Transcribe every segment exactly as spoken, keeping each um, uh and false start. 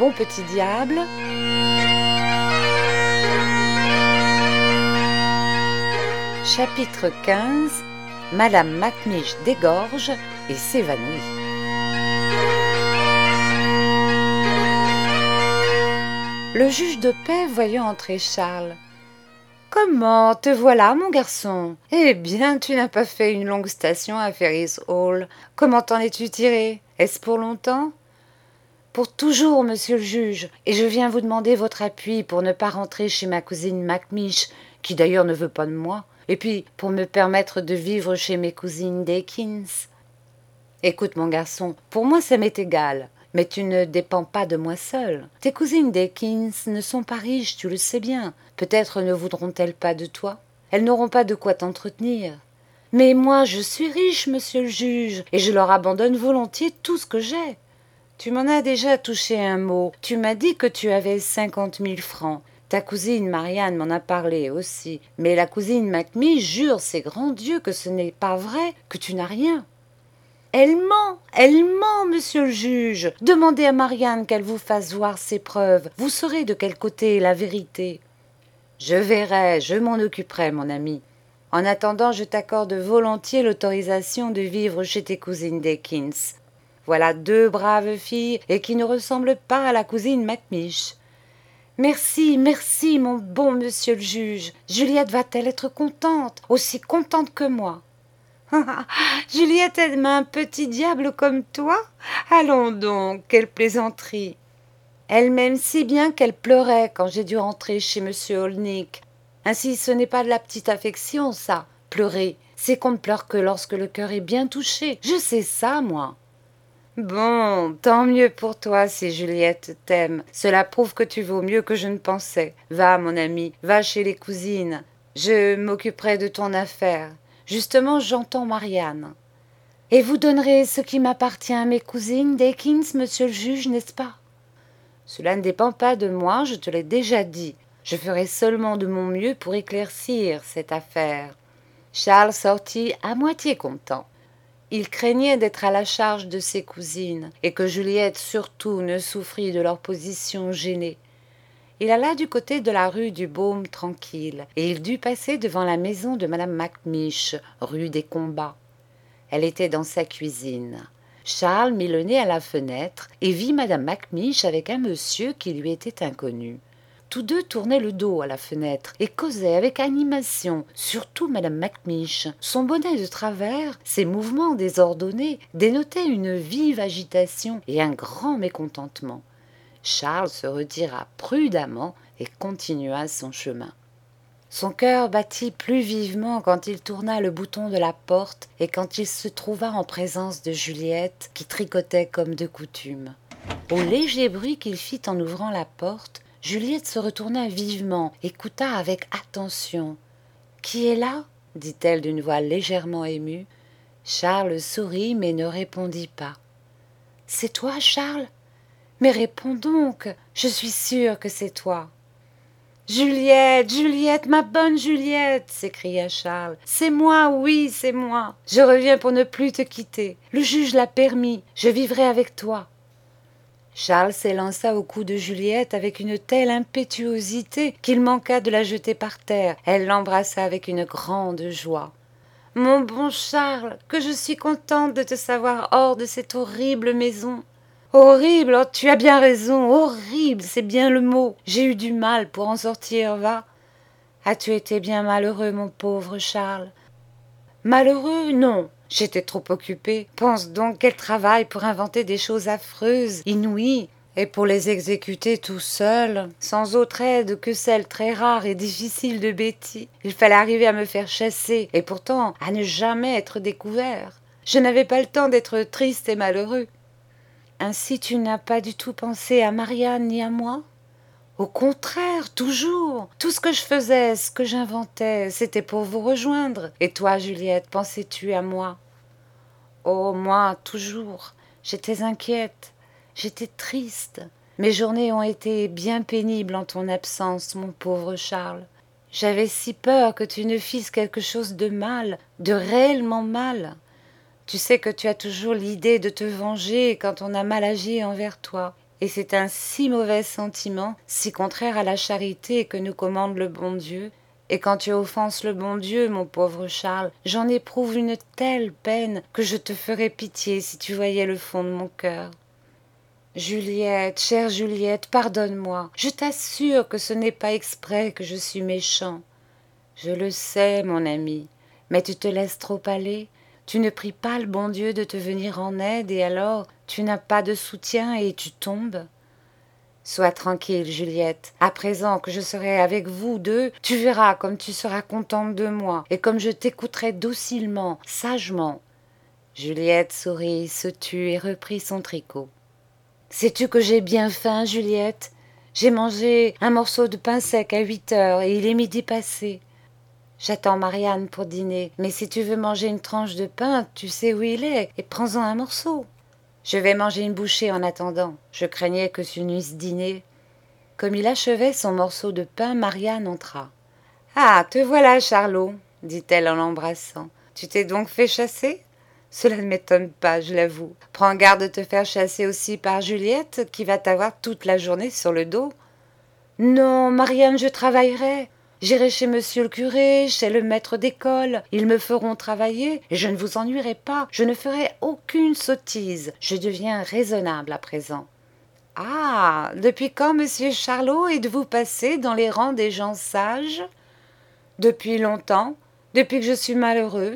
bon petit diable. Chapitre quinze. Madame Macmiche dégorge et s'évanouit. Le juge de paix voyant entrer Charles. « Comment, te voilà, mon garçon? Eh bien, tu n'as pas fait une longue station à Ferris Hall. Comment t'en es-tu tiré? Est-ce pour longtemps ?»« Pour toujours, monsieur le juge, et je viens vous demander votre appui pour ne pas rentrer chez ma cousine Macmiche, qui d'ailleurs ne veut pas de moi, et puis pour me permettre de vivre chez mes cousines Dakins. Écoute, mon garçon, pour moi ça m'est égal. Mais tu ne dépends pas de moi seul. Tes cousines Dakins ne sont pas riches, tu le sais bien. Peut-être ne voudront-elles pas de toi. Elles n'auront pas de quoi t'entretenir. Mais moi, je suis riche, monsieur le juge, et je leur abandonne volontiers tout ce que j'ai. Tu m'en as déjà touché un mot. Tu m'as dit que tu avais cinquante mille francs. Ta cousine Marianne m'en a parlé aussi. Mais la cousine Macmiche jure, c'est grand Dieu, que ce n'est pas vrai, que tu n'as rien. Elle ment, elle ment, monsieur le juge. Demandez à Marianne qu'elle vous fasse voir ses preuves. Vous saurez de quel côté est la vérité. Je verrai, je m'en occuperai, mon ami. En attendant, je t'accorde volontiers l'autorisation de vivre chez tes cousines Dakins. Voilà deux braves filles et qui ne ressemblent pas à la cousine Macmiche. Merci, merci, mon bon monsieur le juge. Juliette va-t-elle être contente, aussi contente que moi? Juliette aime un petit diable comme toi? Allons donc, quelle plaisanterie! Elle m'aime si bien qu'elle pleurait quand j'ai dû rentrer chez monsieur Holnick. Ainsi, ce n'est pas de la petite affection, ça, pleurer. C'est qu'on ne pleure que lorsque le cœur est bien touché. Je sais ça, moi. Bon, tant mieux pour toi si Juliette t'aime. Cela prouve que tu vaux mieux que je ne pensais. Va, mon ami, va chez les cousines. Je m'occuperai de ton affaire. Justement, j'entends Marianne. Et vous donnerez ce qui m'appartient à mes cousines Dakins, monsieur le juge, n'est-ce pas? Cela ne dépend pas de moi, je te l'ai déjà dit. Je ferai seulement de mon mieux pour éclaircir cette affaire. Charles sortit à moitié content. Il craignait d'être à la charge de ses cousines, et que Juliette surtout ne souffrit de leur position gênée. Il alla du côté de la rue du Baume tranquille, et il dut passer devant la maison de madame Macmiche, rue des Combats. Elle était dans sa cuisine. Charles mit le nez à la fenêtre et vit madame Macmiche avec un monsieur qui lui était inconnu. Tous deux tournaient le dos à la fenêtre et causaient avec animation, surtout madame Macmiche. Son bonnet de travers, ses mouvements désordonnés dénotaient une vive agitation et un grand mécontentement. Charles se retira prudemment et continua son chemin. Son cœur battit plus vivement quand il tourna le bouton de la porte et quand il se trouva en présence de Juliette qui tricotait comme de coutume. Au léger bruit qu'il fit en ouvrant la porte, Juliette se retourna vivement, écouta avec attention. « Qui est là ?» dit-elle d'une voix légèrement émue. Charles sourit mais ne répondit pas. « C'est toi, Charles ? Mais réponds donc, je suis sûre que c'est toi. »« Juliette, Juliette, ma bonne Juliette !» s'écria Charles. « C'est moi, oui, c'est moi. Je reviens pour ne plus te quitter. Le juge l'a permis, je vivrai avec toi. » Charles s'élança au cou de Juliette avec une telle impétuosité qu'il manqua de la jeter par terre. Elle l'embrassa avec une grande joie. « Mon bon Charles, que je suis contente de te savoir hors de cette horrible maison. » Horrible, oh, tu as bien raison, horrible, c'est bien le mot. J'ai eu du mal pour en sortir, va. As-tu été bien malheureux, mon pauvre Charles? Malheureux, non, j'étais trop occupée. Pense donc quel travail pour inventer des choses affreuses, inouïes, et pour les exécuter tout seul, sans autre aide que celle très rare et difficile de Betty. Il fallait arriver à me faire chasser, et pourtant à ne jamais être découvert. Je n'avais pas le temps d'être triste et malheureux. Ainsi tu n'as pas du tout pensé à Marianne ni à moi? Au contraire, toujours. Tout ce que je faisais, ce que j'inventais, c'était pour vous rejoindre. Et toi, Juliette, pensais-tu à moi? Oh, moi, toujours. J'étais inquiète, j'étais triste. Mes journées ont été bien pénibles en ton absence, mon pauvre Charles. J'avais si peur que tu ne fisses quelque chose de mal, de réellement mal. Tu sais que tu as toujours l'idée de te venger quand on a mal agi envers toi. et c'est un si mauvais sentiment, si contraire à la charité que nous commande le bon Dieu. Et quand tu offenses le bon Dieu, mon pauvre Charles, j'en éprouve une telle peine que je te ferais pitié si tu voyais le fond de mon cœur. Juliette, chère Juliette, pardonne-moi. Je t'assure que ce n'est pas exprès que je suis méchant. Je le sais, mon ami, mais tu te laisses trop aller. Tu ne pries pas le bon Dieu de te venir en aide et alors tu n'as pas de soutien et tu tombes. Sois tranquille, Juliette. À présent que je serai avec vous deux, tu verras comme tu seras contente de moi et comme je t'écouterai docilement, sagement. Juliette sourit, se tut et reprit son tricot. Sais-tu que j'ai bien faim, Juliette? J'ai mangé un morceau de pain sec à huit heures et il est midi passé. J'attends Marianne pour dîner, mais si tu veux manger une tranche de pain, tu sais où il est, et prends-en un morceau. Je vais manger une bouchée en attendant. Je craignais que tu n'eusses dîné. Comme il achevait son morceau de pain, Marianne entra. « Ah, te voilà, Charlot, dit-elle en l'embrassant. Tu t'es donc fait chasser ? Cela ne m'étonne pas, je l'avoue. Prends garde de te faire chasser aussi par Juliette, qui va t'avoir toute la journée sur le dos. Non, Marianne, je travaillerai. J'irai chez monsieur le curé, chez le maître d'école. Ils me feront travailler et je ne vous ennuierai pas. Je ne ferai aucune sottise. Je deviens raisonnable à présent. Ah, depuis quand, monsieur Charlot, êtes-vous passé dans les rangs des gens sages ? Depuis longtemps, depuis que je suis malheureux.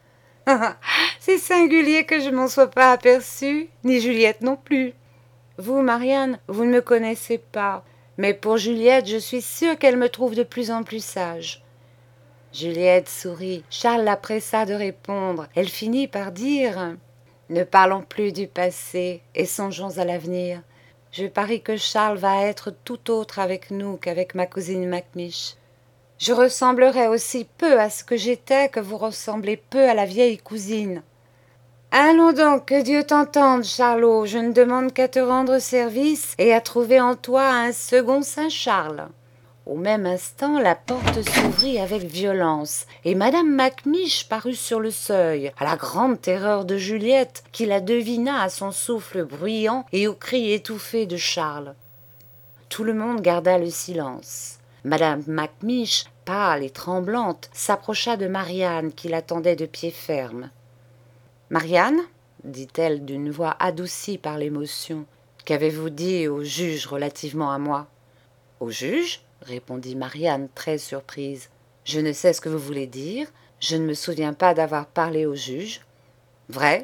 C'est singulier que je m'en sois pas aperçue, ni Juliette non plus. Vous, Marianne, vous ne me connaissez pas. Mais pour Juliette, je suis sûre qu'elle me trouve de plus en plus sage. Juliette sourit. Charles la pressa de répondre. Elle finit par dire « Ne parlons plus du passé et songeons à l'avenir. Je parie que Charles va être tout autre avec nous qu'avec ma cousine Macmiche. Je ressemblerai aussi peu à ce que j'étais que vous ressemblez peu à la vieille cousine. » Allons donc, que Dieu t'entende, Charlot, je ne demande qu'à te rendre service et à trouver en toi un second Saint-Charles. Au même instant, la porte s'ouvrit avec violence, et madame Macmiche parut sur le seuil, à la grande terreur de Juliette, qui la devina à son souffle bruyant et aux cris étouffés de Charles. Tout le monde garda le silence. Madame Macmiche, pâle et tremblante, s'approcha de Marianne qui l'attendait de pied ferme. « Marianne, dit-elle d'une voix adoucie par l'émotion, qu'avez-vous dit au juge relativement à moi ?»« Au juge ?» répondit Marianne très surprise. « Je ne sais ce que vous voulez dire. Je ne me souviens pas d'avoir parlé au juge. »« Vrai ?»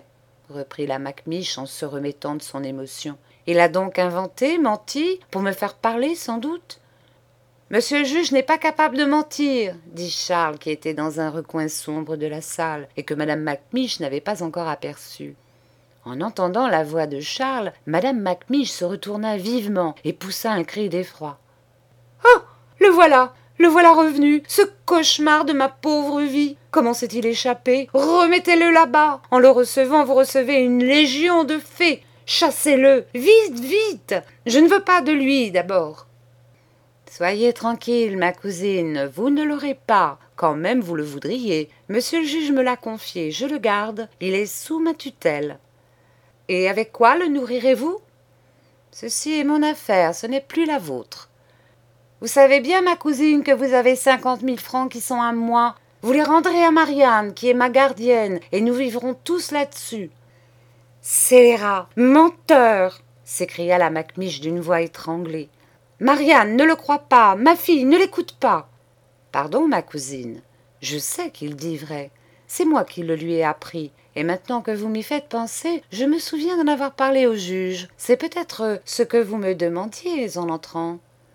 reprit la Macmiche en se remettant de son émotion. « Il a donc inventé, menti, pour me faire parler sans doute ?» Monsieur le juge n'est pas capable de mentir, dit Charles qui était dans un recoin sombre de la salle et que madame Macmiche n'avait pas encore aperçu. En entendant la voix de Charles, madame Macmiche se retourna vivement et poussa un cri d'effroi. « Oh, le voilà, le voilà revenu, ce cauchemar de ma pauvre vie. Comment s'est-il échappé? Remettez-le là-bas. En le recevant, vous recevez une légion de fées. Chassez-le, vite, vite. Je ne veux pas de lui d'abord. » Soyez tranquille, ma cousine, vous ne l'aurez pas, quand même vous le voudriez. Monsieur le juge me l'a confié, je le garde, il est sous ma tutelle. Et avec quoi le nourrirez-vous? Ceci est mon affaire, ce n'est plus la vôtre. Vous savez bien, ma cousine, que vous avez cinquante mille francs qui sont à moi. Vous les rendrez à Marianne, qui est ma gardienne, et nous vivrons tous là-dessus. Scélérat, menteur, s'écria la Macmiche d'une voix étranglée. Marianne, ne le crois pas, ma fille, ne l'écoute pas. Pardon, ma cousine, je sais qu'il dit vrai. C'est moi qui le lui ai appris, et maintenant que vous m'y faites penser, je me souviens d'en avoir parlé au juge. C'est peut-être ce que vous me demandiez en entrant.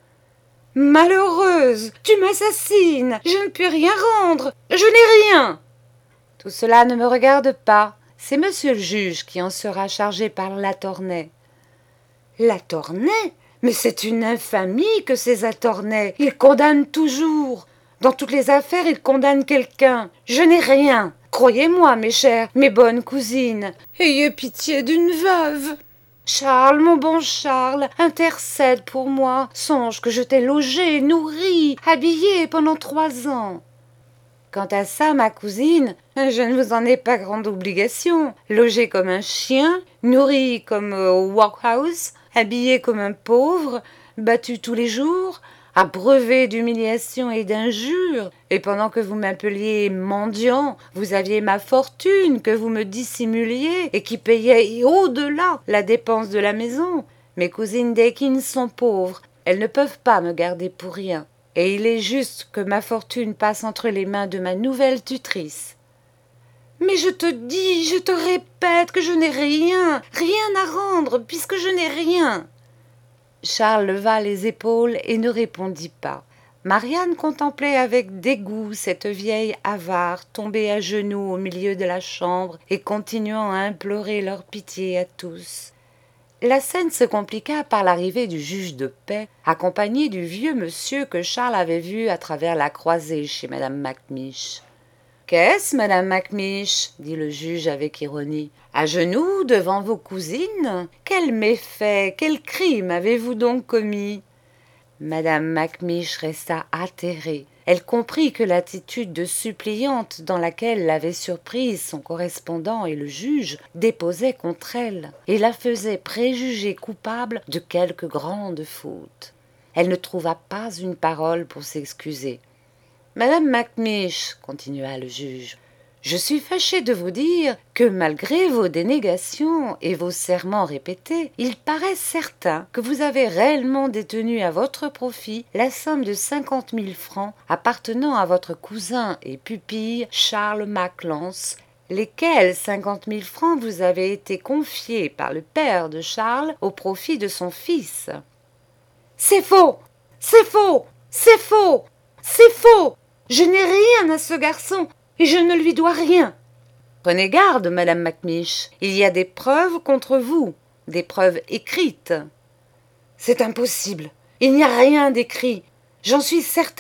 Malheureuse, tu m'assassines, je ne puis rien rendre, je n'ai rien. Tout cela ne me regarde pas, c'est monsieur le juge qui en sera chargé par Latournay. Latournay? Mais c'est une infamie que ces Latournay. Ils condamnent toujours. Dans toutes les affaires, ils condamnent quelqu'un. Je n'ai rien. Croyez-moi, mes chères, mes bonnes cousines. Ayez pitié d'une veuve. Charles, mon bon Charles, intercède pour moi. Songe que je t'ai logé, nourri, habillé pendant trois ans. Quant à ça, ma cousine, je ne vous en ai pas grande obligation. Logé comme un chien, nourri comme au workhouse, habillé comme un pauvre, battu tous les jours, abreuvé d'humiliations et d'injures, et pendant que vous m'appeliez mendiant, vous aviez ma fortune que vous me dissimuliez et qui payait au-delà la dépense de la maison. Mes cousines Dakins sont pauvres, elles ne peuvent pas me garder pour rien, et il est juste que ma fortune passe entre les mains de ma nouvelle tutrice. Mais je te dis, je te répète que je n'ai rien, rien à rendre, puisque je n'ai rien. Charles leva les épaules et ne répondit pas. Marianne contemplait avec dégoût cette vieille avare tombée à genoux au milieu de la chambre et continuant à implorer leur pitié à tous. La scène se compliqua par l'arrivée du juge de paix, accompagné du vieux monsieur que Charles avait vu à travers la croisée chez madame Macmish. « Qu'est-ce, madame Macmish » dit le juge avec ironie. « À genoux devant vos cousines ? Quel méfait, quel crime avez-vous donc commis ?» Madame Macmish resta atterrée. Elle comprit que l'attitude de suppliante dans laquelle l'avait surprise son correspondant et le juge déposait contre elle et la faisait préjuger coupable de quelque grande faute. Elle ne trouva pas une parole pour s'excuser. « Madame Macmish, continua le juge, je suis fâché de vous dire que malgré vos dénégations et vos serments répétés, il paraît certain que vous avez réellement détenu à votre profit la somme de cinquante mille francs appartenant à votre cousin et pupille Charles Maclance, lesquels cinquante mille francs vous avaient été confiés par le père de Charles au profit de son fils. »« C'est faux ! C'est faux ! C'est faux ! C'est faux ! Je n'ai rien à ce garçon et je ne lui dois rien. » »« Prenez garde, madame Macmish, il y a des preuves contre vous, des preuves écrites. »« C'est impossible, il n'y a rien d'écrit, j'en suis certaine. »«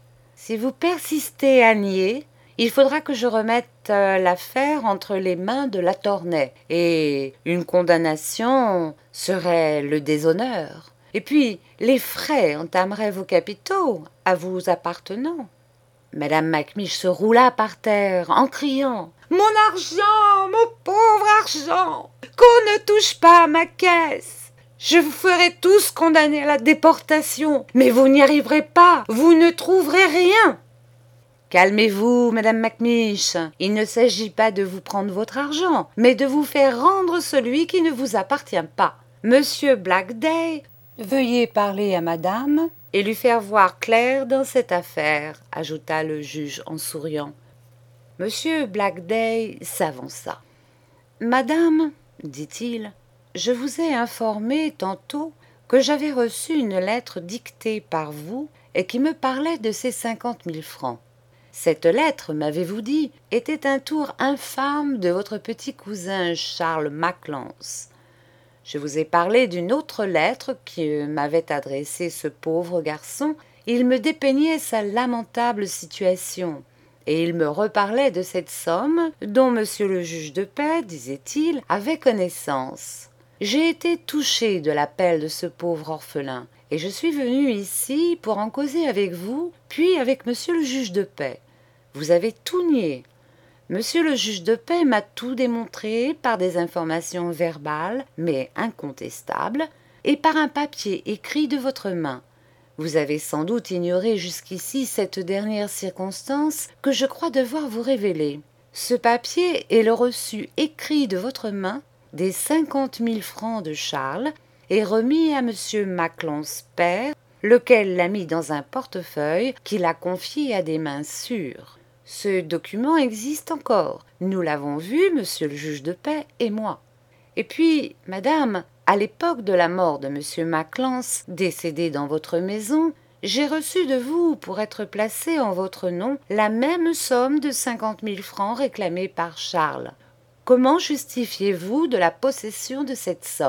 Si vous persistez à nier, il faudra que je remette euh, l'affaire entre les mains de Latournay, et une condamnation serait le déshonneur. Et puis, les frais entameraient vos capitaux, à vous appartenant. » Madame Macmish se roula par terre en criant « Mon argent, mon pauvre argent, qu'on ne touche pas à ma caisse. Je vous ferai tous condamner à la déportation, mais vous n'y arriverez pas, vous ne trouverez rien. » »« Calmez-vous, madame Macmish, il ne s'agit pas de vous prendre votre argent, mais de vous faire rendre celui qui ne vous appartient pas. Monsieur Blackday, veuillez parler à madame et lui faire voir clair dans cette affaire, ajouta le juge en souriant. Monsieur Blackday s'avança. « Madame, dit-il, je vous ai informé tantôt que j'avais reçu une lettre dictée par vous et qui me parlait de ces cinquante mille francs. Cette lettre, m'avez-vous dit, était un tour infâme de votre petit cousin Charles Maclance. Je vous ai parlé d'une autre lettre que m'avait adressée ce pauvre garçon. Il me dépeignait sa lamentable situation, et il me reparlait de cette somme dont monsieur le juge de paix, disait-il, avait connaissance. J'ai été touché de l'appel de ce pauvre orphelin, et je suis venu ici pour en causer avec vous, puis avec monsieur le juge de paix. Vous avez tout nié. Monsieur le juge de paix m'a tout démontré par des informations verbales, mais incontestables, et par un papier écrit de votre main. Vous avez sans doute ignoré jusqu'ici cette dernière circonstance que je crois devoir vous révéler. Ce papier est le reçu écrit de votre main des cinquante mille francs de Charles et remis à monsieur Maclance père, lequel l'a mis dans un portefeuille qu'il a confié à des mains sûres. Ce document existe encore. Nous l'avons vu, monsieur le juge de paix et moi. Et puis, madame, à l'époque de la mort de monsieur Maclance, décédé dans votre maison, j'ai reçu de vous, pour être placé en votre nom, la même somme de cinquante mille francs réclamée par Charles. Comment justifiez-vous de la possession de cette somme ? »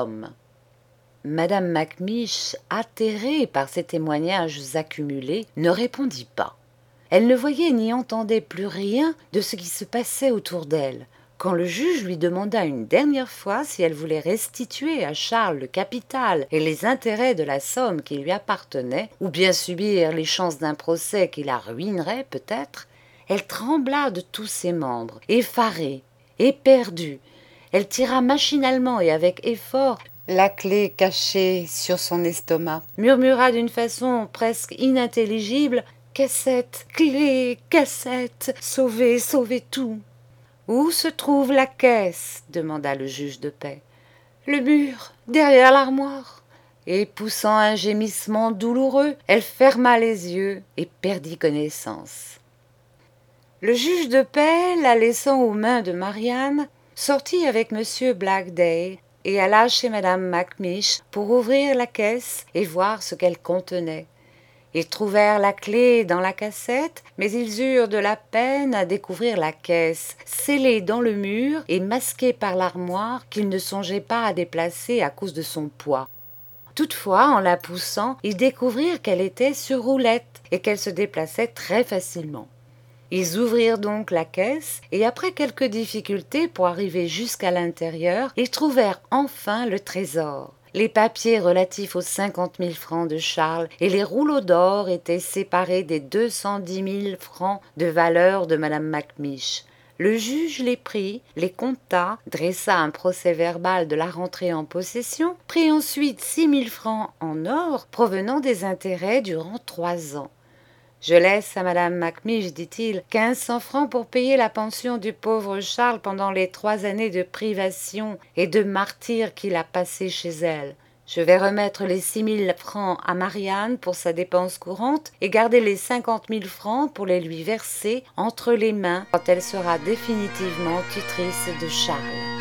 Madame Macmish, atterrée par ces témoignages accumulés, ne répondit pas. Elle ne voyait ni entendait plus rien de ce qui se passait autour d'elle. Quand le juge lui demanda une dernière fois si elle voulait restituer à Charles le capital et les intérêts de la somme qui lui appartenait, ou bien subir les chances d'un procès qui la ruinerait peut-être, elle trembla de tous ses membres, effarée, éperdue. Elle tira machinalement et avec effort la clé cachée sur son estomac, murmura d'une façon presque inintelligible « Cassette, clé, cassette, sauvez, sauvez tout !» « Où se trouve la caisse ?» demanda le juge de paix. « Le mur, derrière l'armoire. » Et poussant un gémissement douloureux, elle ferma les yeux et perdit connaissance. Le juge de paix, la laissant aux mains de Marianne, sortit avec monsieur Blackday et alla chez madame Macmish pour ouvrir la caisse et voir ce qu'elle contenait. Ils trouvèrent la clé dans la cassette, mais ils eurent de la peine à découvrir la caisse, scellée dans le mur et masquée par l'armoire qu'ils ne songeaient pas à déplacer à cause de son poids. Toutefois, en la poussant, ils découvrirent qu'elle était sur roulette et qu'elle se déplaçait très facilement. Ils ouvrirent donc la caisse et après quelques difficultés pour arriver jusqu'à l'intérieur, ils trouvèrent enfin le trésor. Les papiers relatifs aux cinquante mille francs de Charles et les rouleaux d'or étaient séparés des deux cent dix mille francs de valeur de madame Macmish. Le juge les prit, les compta, dressa un procès-verbal de la rentrée en possession, prit ensuite six mille francs en or provenant des intérêts durant trois ans. « Je laisse à madame Macmish, dit-il, quinze cents francs pour payer la pension du pauvre Charles pendant les trois années de privation et de martyre qu'il a passées chez elle. Je vais remettre les six mille francs à Marianne pour sa dépense courante et garder les cinquante mille francs pour les lui verser entre les mains quand elle sera définitivement tutrice de Charles. »